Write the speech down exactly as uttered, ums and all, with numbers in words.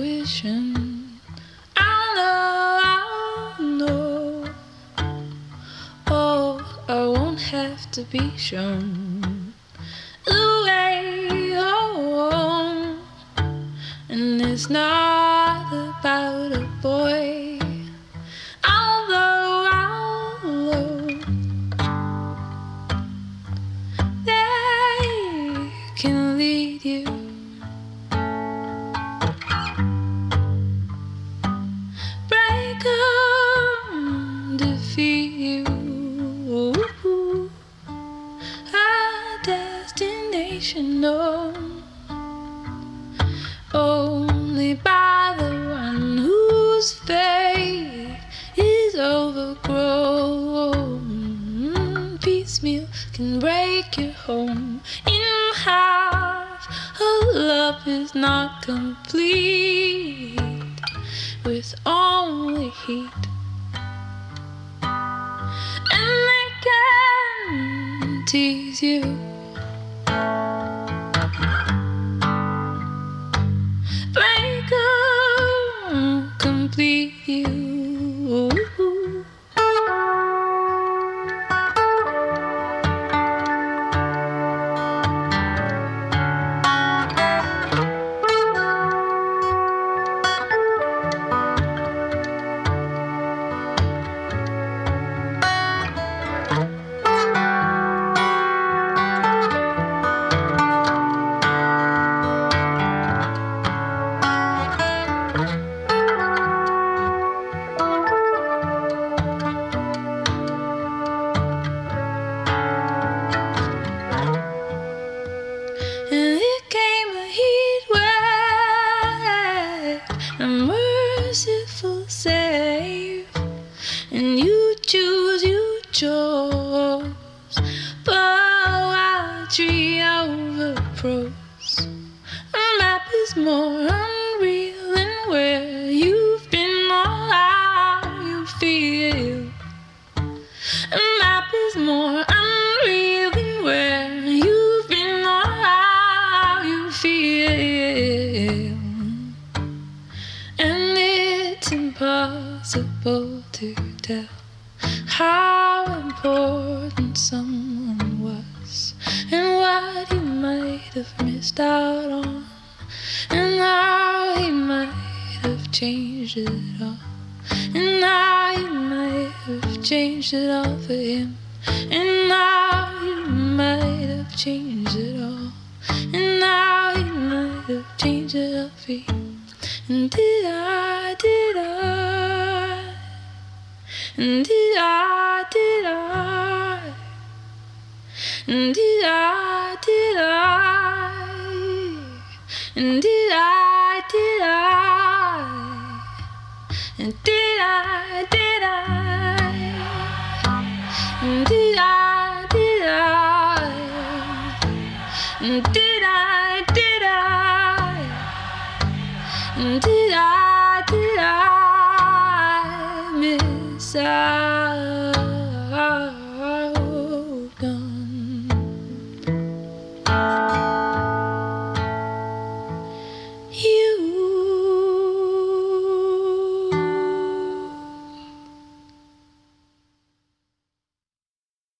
intuition. I know, I know. Oh, I won't have to be shown the way home. And it's not about a boy, although although they can lead you. Break 'em, defeat you. A destination known only by the one whose fate is overgrown. Piecemeal can break your home in half. A love is not complete with only heat. And they can tease you, break 'em, complete you. And it came a heat wave, a merciful save. And you choose, you chose poetry over prose. A map is more unreal than where you've been or how you feel. A map is more unreal than where you've been or how you feel. And it's impossible to tell how important someone was and what he might have missed out on, and how he might have changed it all, and how you might have changed it all for him, and how you might have changed it all, and how you might have changed it all for you. And did I, did I, and did I, did I, and did I, did I, and did I, did I, and did I, did I, and did I, did I, and did I, did I, and did I, did I miss out?